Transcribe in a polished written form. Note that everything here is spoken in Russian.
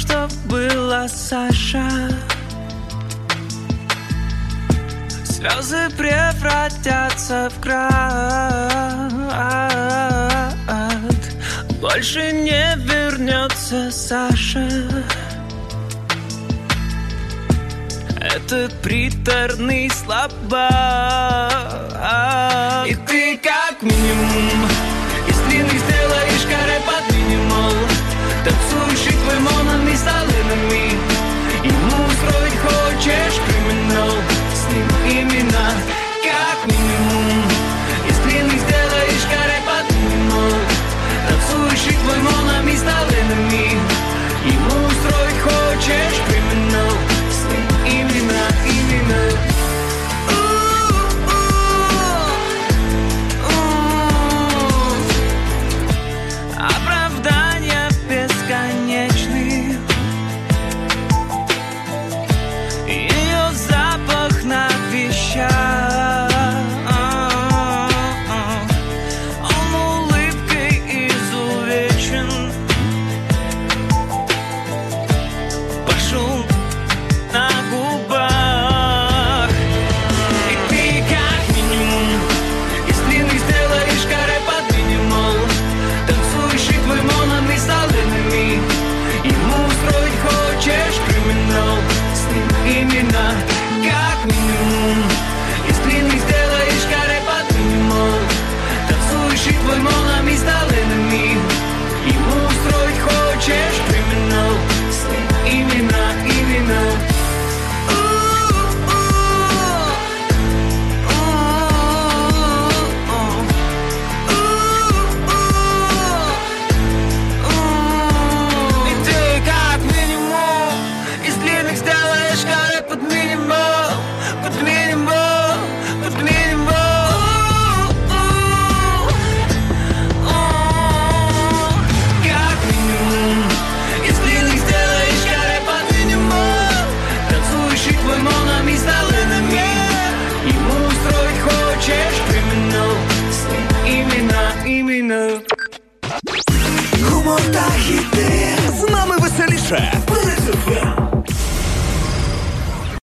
что была Саша. Слезы превратятся в град. Больше не вернется Саша. Этот приторный слабак. И ты как минимум из длинных сделаешь каре под минимал. Танцующий твой монами сталинами. Ему устроить хочешь криминал. С ним именно как минимум из длинных сделаешь каре под минимал. Танцующий твой монами сталинами. Ему устроить хочешь криминал. С ним именно. Оправдания бесконечны. Ее запах на вещах. Он улыбкой изувечен. Пошел на губах. И ты как минимум из длинных сделаешь каре под минимал. Танцующий твой монами сталинами. Ему устроить хочешь криминал. С ним именно как минимум из длинных сделаешь каре под минимал. Танцующий твой монами сталинами. Ему устроить хочешь криминал. С ним именно. И ты как минимум из длинных сделаешь каре под минимал. Под минимал. Под минимал. Как минимум из длинных сделаешь каре под минимал. Танцующий твой монами сталинами. Ему устроить хочешь криминал. С ним именно. Гумор та хіти. З нами веселіше. Бережи.